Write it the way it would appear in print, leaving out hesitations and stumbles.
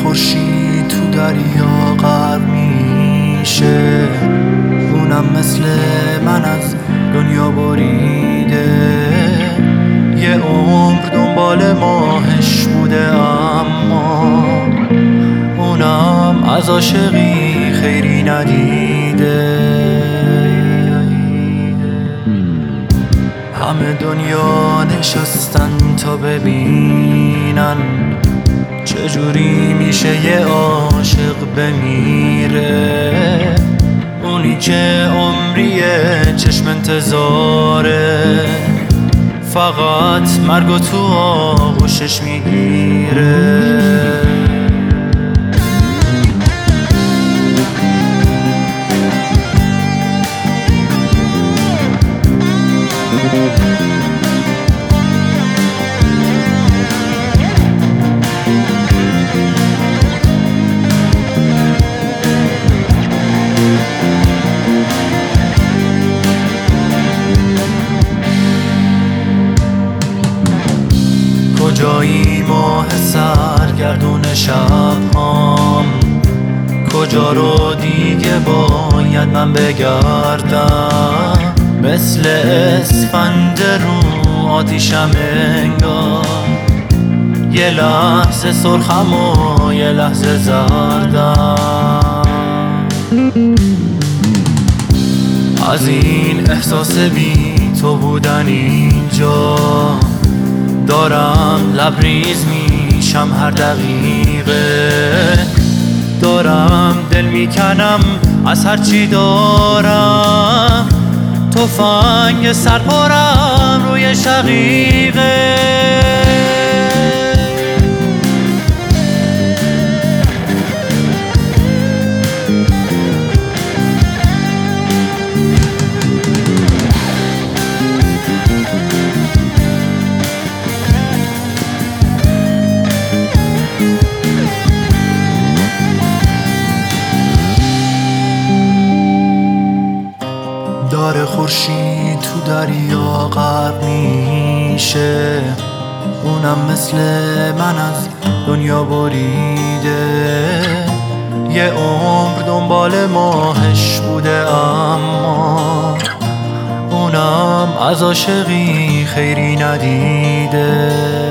خورشید تو دریا غرق میشه، اونم مثل من از دنیا بریده. یه عمر دنبال ماهش بوده اما اونم از عاشقی خیری ندیده. همه دنیا نشستن تا ببینن چجوری میشه یه عاشق بمیره. اونی که عمریه چشم انتظاره، فقط مرگو تو آغوشش میگیره. کجایی ماه سرگردون شبهام، کجا رو دیگه باید من بگردم؟ مثل اسفند رو آتیشم انگار، یه لحظه سرخم و یه لحظه زردم. از این احساس بی تو بودن اینجا دارم لبریز میشم هر دقیقه. دارم دل میکنم از هر چی دارم، تفنگ سرپارم روی شقیقه. داره خورشید تو دریا غرق میشه، اونم مثل من از دنیا بریده. یه عمر دنبال ماهش بوده اما اونم از عاشقی خیری ندیده.